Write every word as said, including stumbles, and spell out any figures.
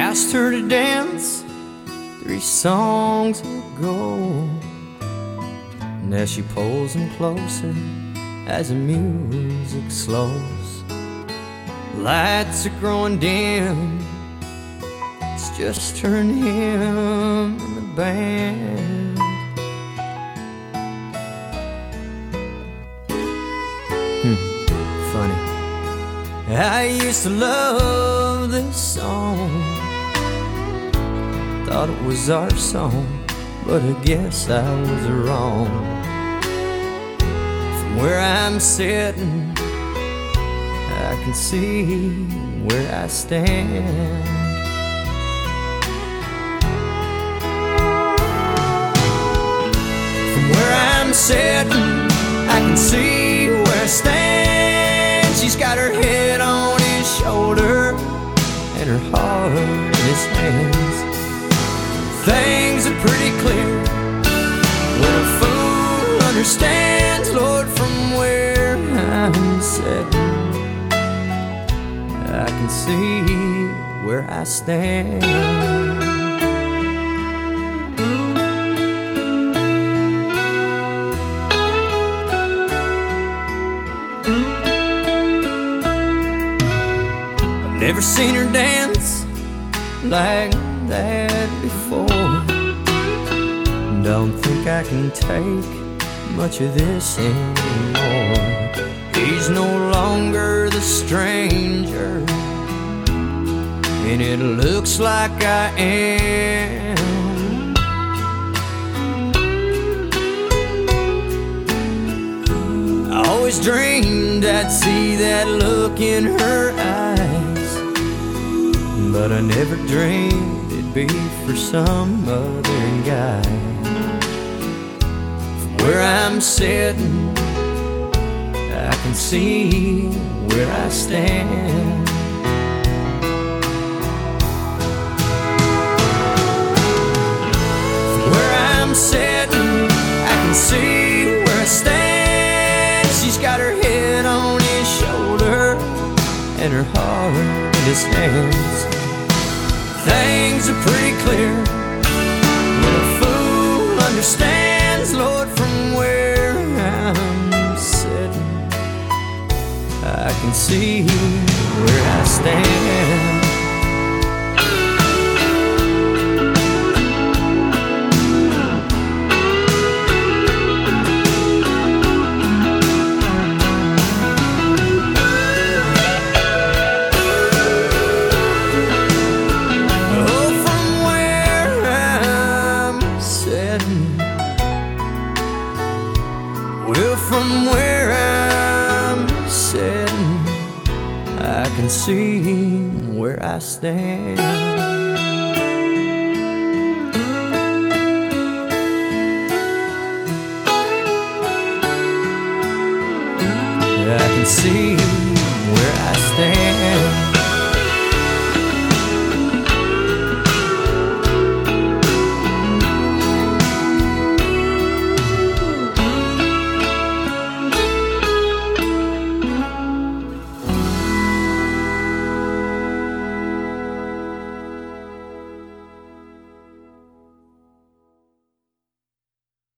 asked her to dance three songs ago. And as she pulls him closer, as the music slows, lights are growing dim, it's just her and him and the band. Hmm, funny, I used to love this song, thought it was our song, but I guess I was wrong. From where I'm sitting, I can see where I stand. From where I'm sitting, I can see where I stand. She's got her head on his shoulder and her heart in his hands. Things are pretty clear when a fool understands, Lord, from where I'm sitting, I can see where I stand. I've never seen her dance like that before. Don't think I can take much of this anymore. He's no longer the stranger, and it looks like I am. I always dreamed I'd see that look in her eyes, but I never dreamed it'd be for some other guy. From where I'm sitting, I can see where I stand. From where I'm sitting, I can see where I stand. She's got her head on his shoulder and her heart in his hands. Things are pretty clear when a fool understands, Lord, from where I'm sitting, I can see where I stand. Well, from where I'm sitting, I can see where I stand. I can see where I stand.